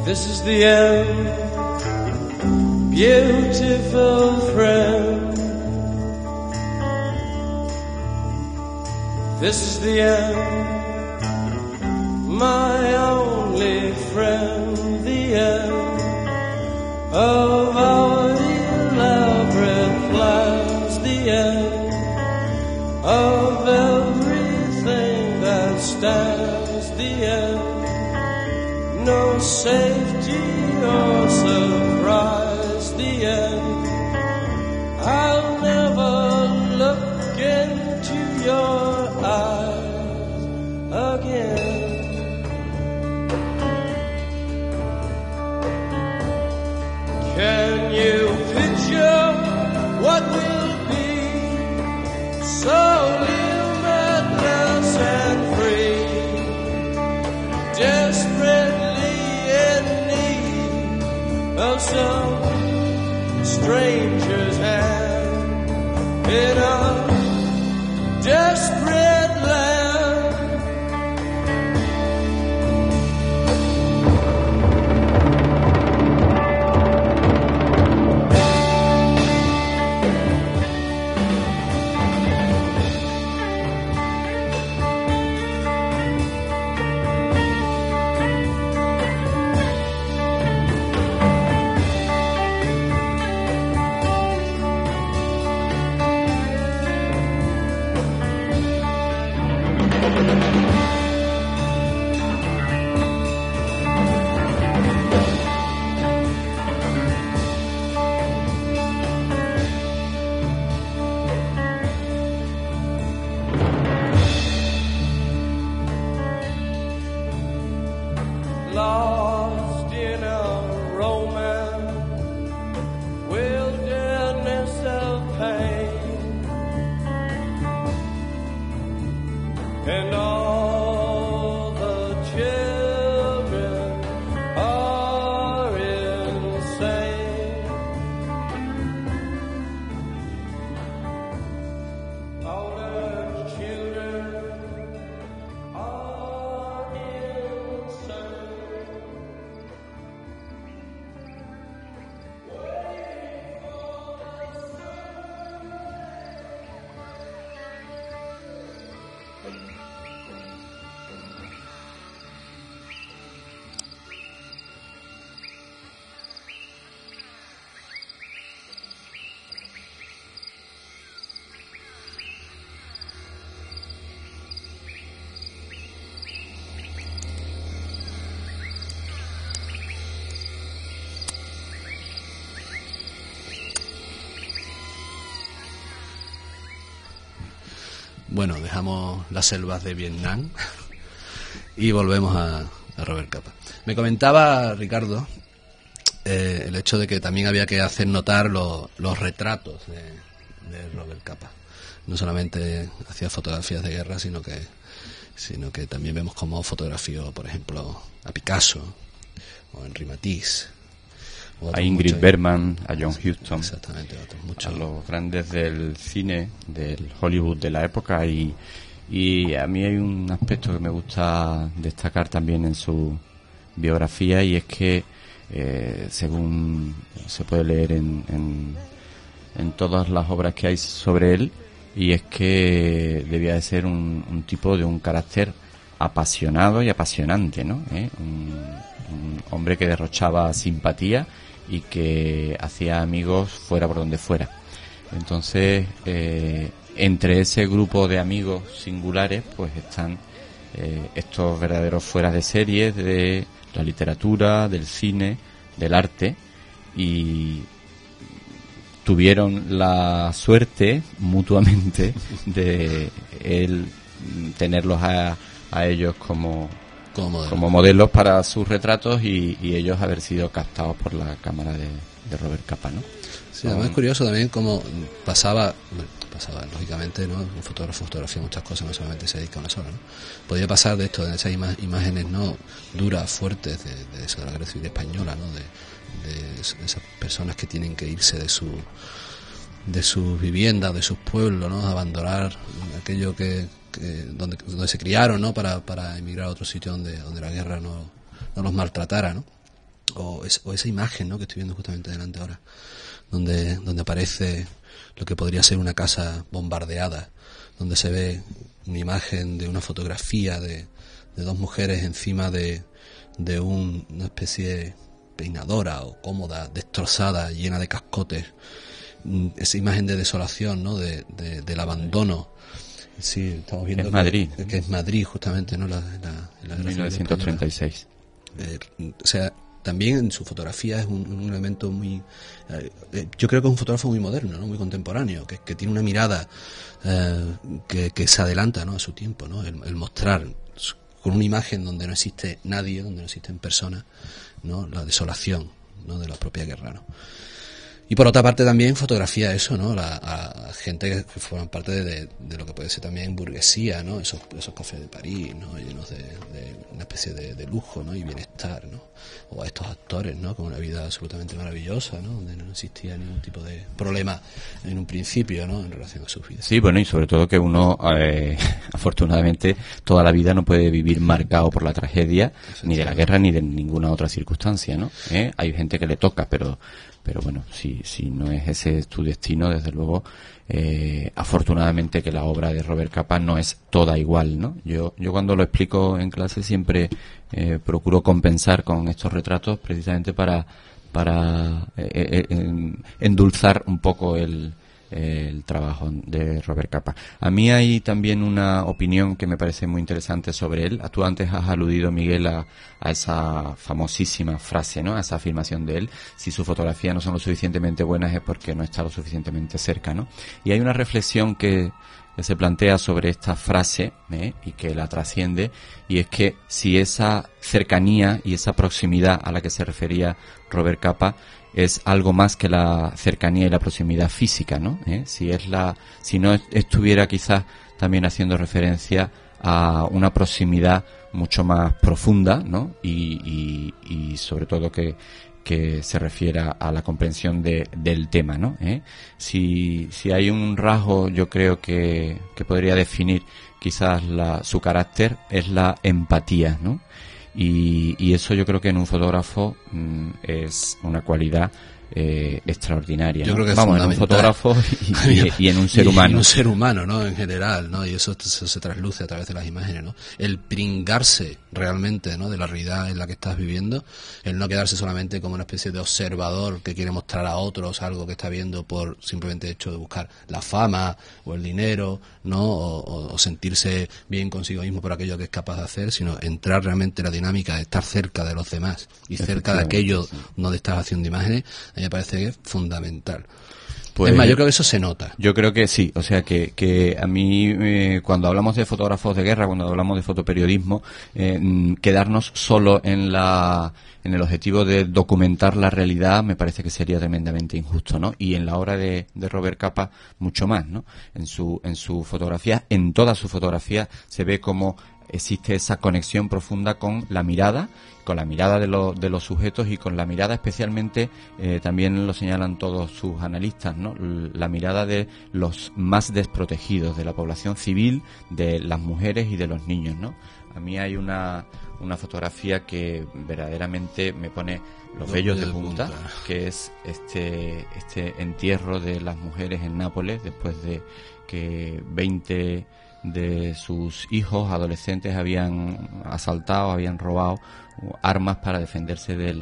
This is the end, beautiful friend. This is the end, my only friend. The end of our elaborate plans. The end of everything that stands. The end. No safety or surprise, the end. I'll never look into your eyes again. Can you picture what will be so limitless and free? Desperately of some stranger's hand in a desperate land. Lost in a romance, wilderness of pain, and all the children are insane. All the children are insane. Bueno, dejamos las selvas de Vietnam y volvemos a Robert Capa. Me comentaba Ricardo el hecho de que también había que hacer notar los retratos de Robert Capa. No solamente hacía fotografías de guerra, sino que también vemos cómo fotografió, por ejemplo, a Picasso o a Henri Matisse, a Ingrid Bergman, a John Huston, exactamente, a los grandes del cine, del Hollywood de la época, y a mí hay un aspecto que me gusta destacar también en su biografía, y es que según se puede leer en todas las obras que hay sobre él, y es que debía de ser un tipo de un carácter apasionado y apasionante, ¿no? Un hombre que derrochaba simpatía y que hacía amigos fuera por donde fuera. Entonces, entre ese grupo de amigos singulares, pues están estos verdaderos fueras de serie de la literatura, del cine, del arte, y tuvieron la suerte mutuamente de él tenerlos a ellos como modelos para sus retratos, y ellos haber sido captados por la cámara de Robert Capa, ¿no? Sí, además es curioso también cómo pasaba lógicamente, ¿no? Un fotógrafo fotografía muchas cosas, no solamente se dedica a una sola, ¿no? Podía pasar de esto, de esas imágenes no duras, fuertes de eso, de la guerra civil española, ¿no? De esas personas que tienen que irse de sus viviendas, de sus pueblos, ¿no? Abandonar aquello que donde se criaron, ¿no? Para emigrar a otro sitio donde la guerra no los maltratara, ¿no? o esa imagen, ¿no?, que estoy viendo justamente delante ahora, donde aparece lo que podría ser una casa bombardeada, donde se ve una imagen de una fotografía de dos mujeres encima de una especie de peinadora o cómoda, destrozada, llena de cascotes. Esa imagen de desolación, ¿no?, del abandono. Sí, estamos viendo es Madrid. Que es Madrid, justamente, ¿no? La 1936. O sea, también en su fotografía es un elemento muy... yo creo que es un fotógrafo muy moderno, ¿no?, muy contemporáneo, que tiene una mirada que se adelanta, ¿no?, a su tiempo, ¿no? El mostrar con una imagen donde no existe nadie, donde no existen personas, ¿no?, la desolación, ¿no?, de la propia guerra, ¿no? Y por otra parte también fotografía eso, ¿no?, a gente que forman parte de lo que puede ser también burguesía, ¿no?, esos cafés de París, ¿no?, llenos de una especie de lujo, ¿no?, y bienestar, ¿no?, o a estos actores, ¿no?, con una vida absolutamente maravillosa, ¿no?, donde no existía ningún tipo de problema en un principio, ¿no?, en relación a sus vidas. Sí, bueno, y sobre todo que uno, afortunadamente, toda la vida no puede vivir marcado por la tragedia, ni de la guerra, ni de ninguna otra circunstancia, ¿no? Hay gente que le toca, pero bueno, si no es ese tu destino, desde luego, afortunadamente que la obra de Robert Capa no es toda igual, ¿no? Yo cuando lo explico en clase siempre procuro compensar con estos retratos precisamente para endulzar un poco el trabajo de Robert Capa. A mí hay también una opinión que me parece muy interesante sobre él. Tú antes has aludido, Miguel, a esa famosísima frase, ¿no?, a esa afirmación de él: si sus fotografías no son lo suficientemente buenas es porque no está lo suficientemente cerca, ¿no? Y hay una reflexión que se plantea sobre esta frase y que la trasciende, y es que si esa cercanía y esa proximidad a la que se refería Robert Capa es algo más que la cercanía y la proximidad física, ¿no? Si no estuviera quizás también haciendo referencia a una proximidad mucho más profunda, ¿no? Y sobre todo que se refiera a la comprensión del tema, ¿no? Si hay un rasgo, yo creo que podría definir quizás su carácter, es la empatía, ¿no? Y eso yo creo que en un fotógrafo es una cualidad extraordinaria, yo ¿no? creo que es en un fotógrafo y en un ser humano. Y en un ser humano, ¿no?, en general, ¿no? Y eso se trasluce a través de las imágenes, ¿no? El pringarse realmente, ¿no?, de la realidad en la que estás viviendo, el no quedarse solamente como una especie de observador que quiere mostrar a otros algo que está viendo por simplemente hecho de buscar la fama o el dinero, ¿no?, o sentirse bien consigo mismo por aquello que es capaz de hacer, sino entrar realmente en la dinámica de estar cerca de los demás y cerca de aquello donde estás haciendo imágenes. A mí me parece que es fundamental. Pues, es más, yo creo que eso se nota. Yo creo que sí, o sea que a mí cuando hablamos de fotógrafos de guerra, cuando hablamos de fotoperiodismo, quedarnos solo en el objetivo de documentar la realidad me parece que sería tremendamente injusto, ¿no? Y en la obra de Robert Capa mucho más, ¿no? En su fotografía, en toda su fotografía se ve como existe esa conexión profunda con la mirada de los sujetos y con la mirada especialmente, también lo señalan todos sus analistas, ¿no?, la mirada de los más desprotegidos, de la población civil, de las mujeres y de los niños, ¿no? A mí hay una fotografía que verdaderamente me pone los vellos de punta, que es este entierro de las mujeres en Nápoles después de que 20 de sus hijos adolescentes habían asaltado, habían robado armas para defenderse del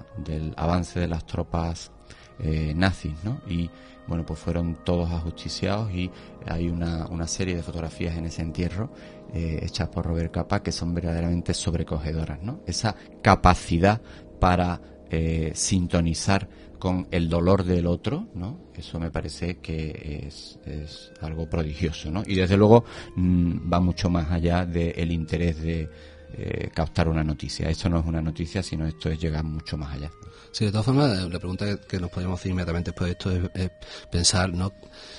avance de las tropas nazis, ¿no? Y bueno, pues fueron todos ajusticiados, y hay una serie de fotografías en ese entierro hechas por Robert Capa que son verdaderamente sobrecogedoras, ¿no? Esa capacidad para sintonizar con el dolor del otro, ¿no? Eso me parece que es algo prodigioso, ¿no? Y desde luego va mucho más allá del interés de captar una noticia. Esto no es una noticia, sino esto es llegar mucho más allá. Sí, de todas formas, la pregunta que nos podemos hacer inmediatamente después de esto es pensar, ¿no?,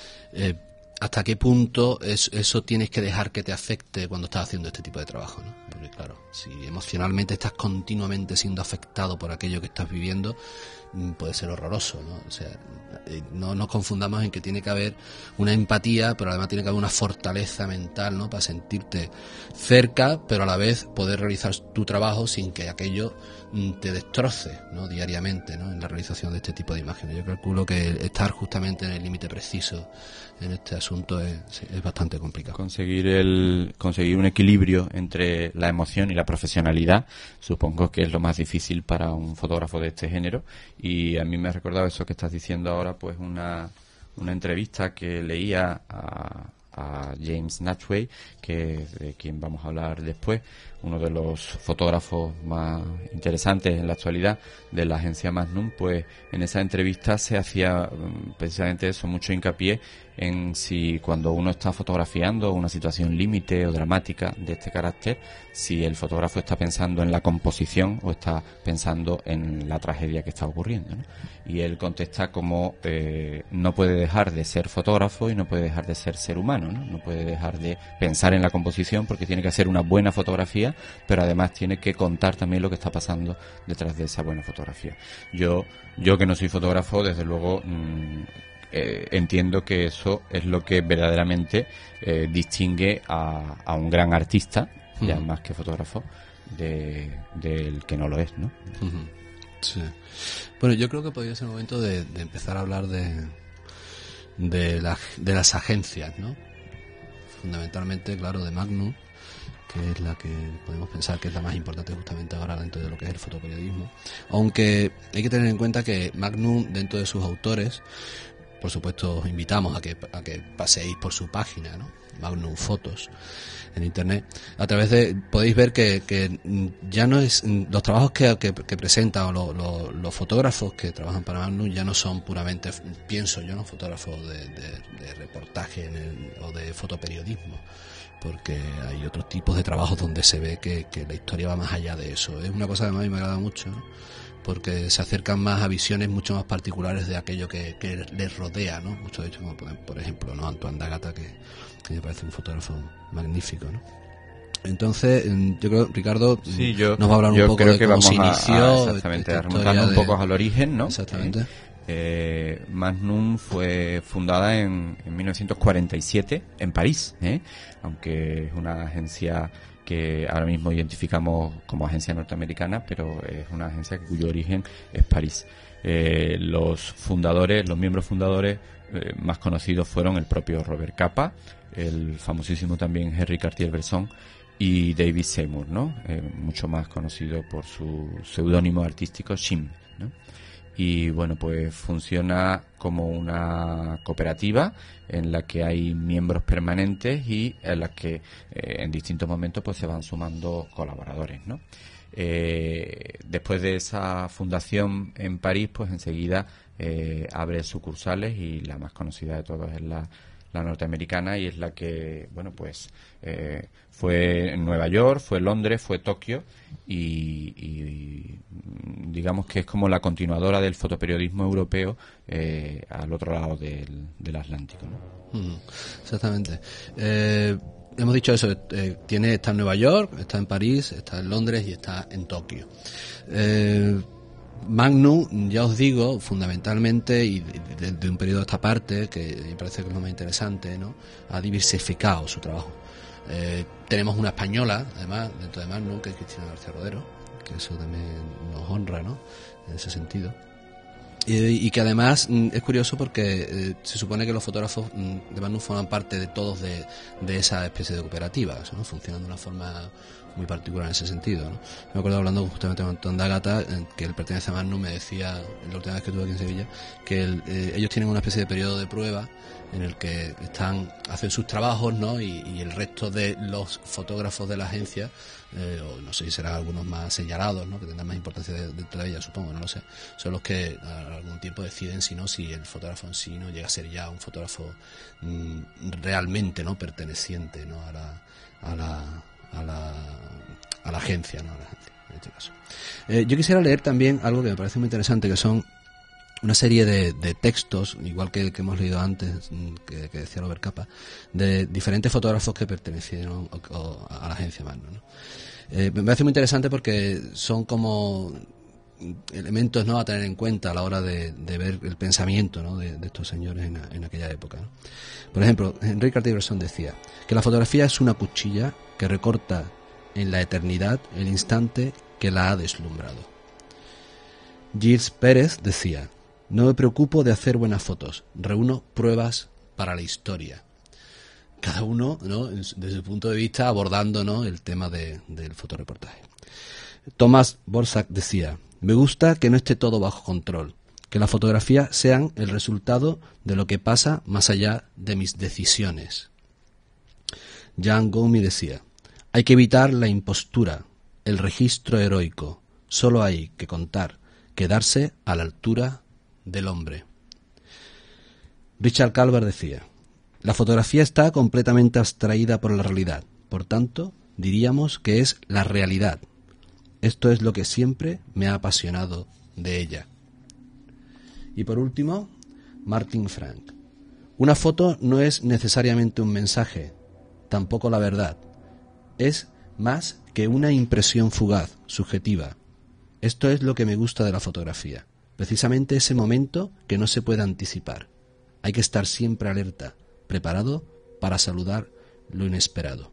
¿hasta qué punto eso tienes que dejar que te afecte cuando estás haciendo este tipo de trabajo, ¿no? porque claro, si emocionalmente estás continuamente siendo afectado por aquello que estás viviendo, puede ser horroroso, ¿no? O sea, no nos confundamos en que tiene que haber una empatía, pero además tiene que haber una fortaleza mental, ¿no? Para sentirte cerca, pero a la vez poder realizar tu trabajo sin que aquello te destroce, ¿no? Diariamente, ¿no? En la realización de este tipo de imágenes. Yo calculo que estar justamente en el límite preciso en este asunto es bastante complicado. Conseguir un equilibrio entre la emoción y la profesionalidad, supongo que es lo más difícil para un fotógrafo de este género. Y a mí me ha recordado eso que estás diciendo ahora, pues una entrevista que leía a James Natchway, que es de quien vamos a hablar después, uno de los fotógrafos más interesantes en la actualidad de la agencia Magnum. Pues en esa entrevista se hacía precisamente eso, mucho hincapié en si cuando uno está fotografiando una situación límite o dramática de este carácter, si el fotógrafo está pensando en la composición o está pensando en la tragedia que está ocurriendo, ¿no? Y él contesta como no puede dejar de ser fotógrafo y no puede dejar de ser humano, ¿no? No puede dejar de pensar en la composición porque tiene que hacer una buena fotografía, pero además tiene que contar también lo que está pasando detrás de esa buena fotografía. Yo que no soy fotógrafo, desde luego entiendo que eso es lo que verdaderamente distingue a un gran artista, ya más que fotógrafo, del que no lo es, ¿no? Sí. Bueno, yo creo que podría ser el momento de empezar a hablar de las agencias, ¿no? Fundamentalmente, claro, de Magnum, que es la que podemos pensar que es la más importante justamente ahora dentro de lo que es el fotoperiodismo. Aunque hay que tener en cuenta que Magnum, dentro de sus autores, por supuesto os invitamos a que paseéis por su página, ¿no? Magnum Fotos en internet. A través de podéis ver que ya no es los trabajos que presentan los fotógrafos que trabajan para Magnum ya no son puramente, pienso yo, no fotógrafos de reportaje o de fotoperiodismo, porque hay otros tipos de trabajos donde se ve que la historia va más allá de eso. Es una cosa que a mí me agrada mucho, ¿no? Porque se acercan más a visiones mucho más particulares de aquello que les rodea, ¿no? Muchos de ellos, como por ejemplo, ¿no? Antoine D'Agata, que me parece un fotógrafo magnífico, ¿no? Entonces, yo creo, Ricardo, sí, nos va a hablar un poco de cómo se inició. Exactamente, remontando un poco al origen, ¿no? Exactamente. Magnum fue fundada en 1947 en París, aunque es una agencia que ahora mismo identificamos como agencia norteamericana, pero es una agencia cuyo origen es París. Los miembros fundadores más conocidos fueron el propio Robert Capa, el famosísimo también Henri Cartier-Bresson y David Seymour, ¿no? Mucho más conocido por su seudónimo artístico Shim, ¿no? Y bueno, pues funciona como una cooperativa en la que hay miembros permanentes y en la que en distintos momentos pues se van sumando colaboradores, ¿no? Después de esa fundación en París, pues enseguida abre sucursales y la más conocida de todas es la norteamericana, y es la que, bueno, pues fue en Nueva York, fue en Londres, fue Tokio y digamos que es como la continuadora del fotoperiodismo europeo al otro lado del Atlántico, ¿no? Exactamente. Hemos dicho eso, está en Nueva York, está en París, está en Londres y está en Tokio. Magnum, ya os digo, fundamentalmente, y de un periodo a esta parte, que me parece que es lo más interesante, ¿no? Ha diversificado su trabajo. Tenemos una española, además, dentro de Magnum, que es Cristina García Rodero, que eso también nos honra, ¿no? En ese sentido. Y que además es curioso porque se supone que los fotógrafos de Magnum forman parte de todos de esa especie de cooperativas, ¿no? Funcionan de una forma muy particular en ese sentido, ¿no? Me acuerdo hablando justamente con Antoine D'Agata, que él pertenece a Magnum, me decía la última vez que estuve aquí en Sevilla que ellos tienen una especie de periodo de prueba en el que hacen sus trabajos, ¿no? Y el resto de los fotógrafos de la agencia, o no sé si serán algunos más señalados, ¿no? Que tendrán más importancia dentro de ella, supongo, no lo sé, son los que a algún tiempo deciden si el fotógrafo en sí no llega a ser ya un fotógrafo realmente, ¿no? Perteneciente, ¿no? a la agencia, ¿no? A la agencia, en este caso. Yo quisiera leer también algo que me parece muy interesante, que son una serie de textos, igual que el que hemos leído antes, que decía Robert Capa, de diferentes fotógrafos que pertenecieron a la agencia Magno, ¿no? Me parece muy interesante porque son como elementos, ¿no?, a tener en cuenta a la hora de ver el pensamiento, ¿no?, de estos señores en aquella época, ¿no? Por ejemplo, Henry Cartier-Bresson decía que la fotografía es una cuchilla que recorta en la eternidad el instante que la ha deslumbrado. Gilles Pérez decía: no me preocupo de hacer buenas fotos, reúno pruebas para la historia. Cada uno, ¿no?, desde su punto de vista, abordando, ¿no?, el tema del fotoreportaje. Thomas Borsack decía: me gusta que no esté todo bajo control, que las fotografías sean el resultado de lo que pasa más allá de mis decisiones. Jean Goumi decía: hay que evitar la impostura, el registro heroico, solo hay que contar, quedarse a la altura del hombre. Richard Calvert decía: la fotografía está completamente abstraída por la realidad, por tanto, diríamos que es la realidad. Esto es lo que siempre me ha apasionado de ella. Y por último, Martin Frank: una foto no es necesariamente un mensaje, tampoco la verdad. Es más que una impresión fugaz, subjetiva. Esto es lo que me gusta de la fotografía, precisamente ese momento que no se puede anticipar. Hay que estar siempre alerta, preparado para saludar lo inesperado.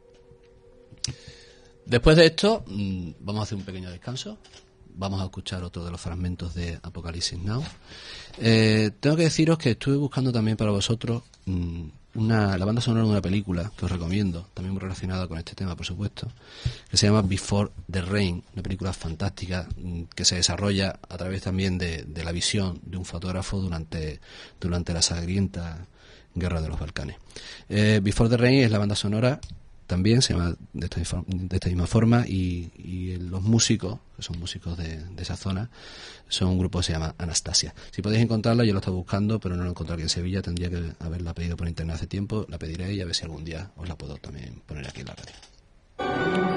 Después de esto, vamos a hacer un pequeño descanso. Vamos a escuchar otro de los fragmentos de Apocalipsis Now. Tengo que deciros que estuve buscando también para vosotros la banda sonora de una película que os recomiendo, también muy relacionada con este tema, por supuesto, que se llama Before the Rain, una película fantástica que se desarrolla a través también de la visión de un fotógrafo durante la sangrienta Guerra de los Balcanes. Before the Rain es la banda sonora, también se llama de esta misma forma, y los músicos, que son músicos de esa zona, son un grupo que se llama Anastasia. Si podéis encontrarla, yo lo estoy buscando, pero no lo he encontrado aquí en Sevilla, tendría que haberla pedido por internet hace tiempo, la pediré y a ver si algún día os la puedo también poner aquí en la radio.